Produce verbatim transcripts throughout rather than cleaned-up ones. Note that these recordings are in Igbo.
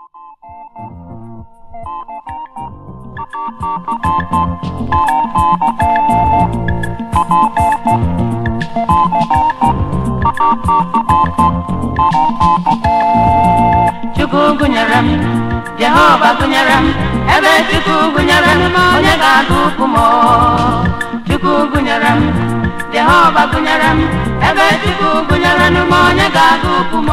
Chukwu gunyaram, Jehovah gunyaram, ebe Chukwu gunyaram, onye ga-agụpụ m. Chukwu gunyaram, Jehovah gunyaram, ebe Chukwu gunyaram, onye ga-agụpụ m.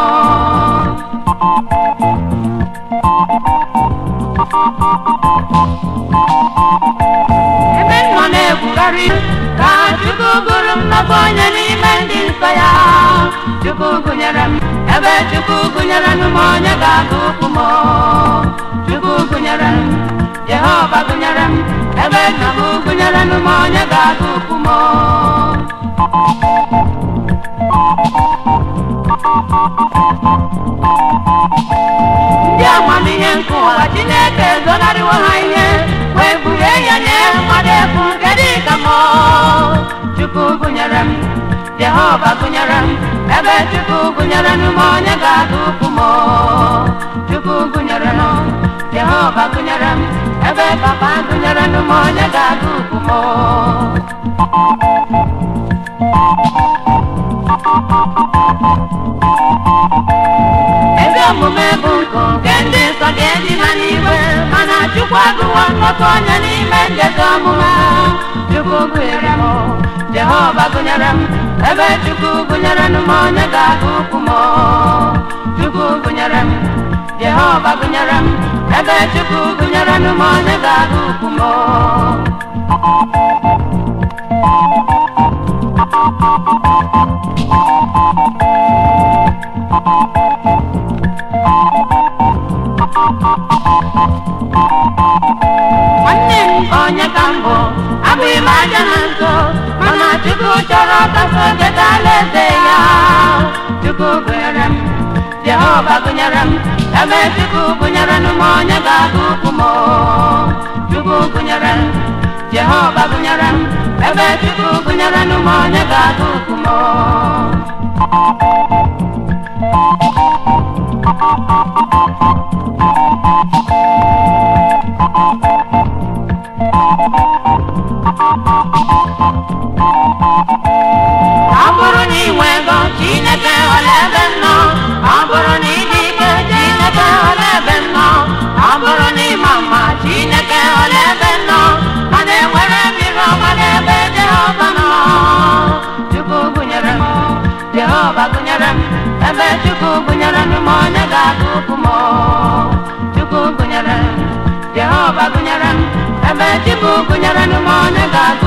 Ebe nọ na-ekwugharị ka Chukwu gụrụ m n'ọbụ onye n'ime ndị nsọ ya. Chukwu gunyaram, ebe Chukwu gunyaram, onye ga-agụpụ m. Chukwu gunyaram, Jehovah gunyaram, ebe Chukwu gunyaram, onye ga-agụpụ m. Ndị amamihe nke ụwa Chineke zonarịwo ha ihe, wee buru ya nye mmadụ efu nke dị ka m. Chukwu gunyaram, Jehovah gunyaram, ebe Chukwu gunyaram, onye ga-agụpụ m. Chukwu gunyaram, Jehovah gunyaram, ebe Papa gunyaram, onye ga-agụpụ m. Ezi omume bụ nkụ nke ndị nsọ ga-eji ha n'igwe, mana Chukwu agụwo nnọkọ onye n'ime njezi omume. Chukwu gunyaram, Jehovah gunyaram, ebe Chukwu gunyaram, onye ga-agụpụ m. Chukwu gunyaram, Jehovah gunyaram, ebe Chukwu gunyaram, onye ga-agụpụ m. Nwanne m onye ka mbụ abụghị m aja na nso, mana Chukwu chọrọ ka so geta alaeze ya. Chukwu gunyaram, Jehovah gunyaram, ebe Chukwu gunyaram, onye ga-agụpụ m. Chukwu gunyaram, Jehovah gunyaram, ebe Chukwu gunyaram, onye ga-agụpụ m. Ọ bụrụ na ị nwe ego, Chineke ọla ebe m nọ. Ọ bụrụ na ị dị ike, Chineke ọla ebe m nọ. Ọ bụrụ na ị ma mma, Chineke ọla ebe m nọ. Mana enwere mmiri ọma n'ebe Jehovah nọ. Chukwu gunyaram, Jehovah gunyaram, ebe Chukwu gunyaram, onye ga-agụpụ m. Chukwu gunyaram, Jehovah gunyaram, ebe Chukwu gunyaram, onye ga-agụpụ m.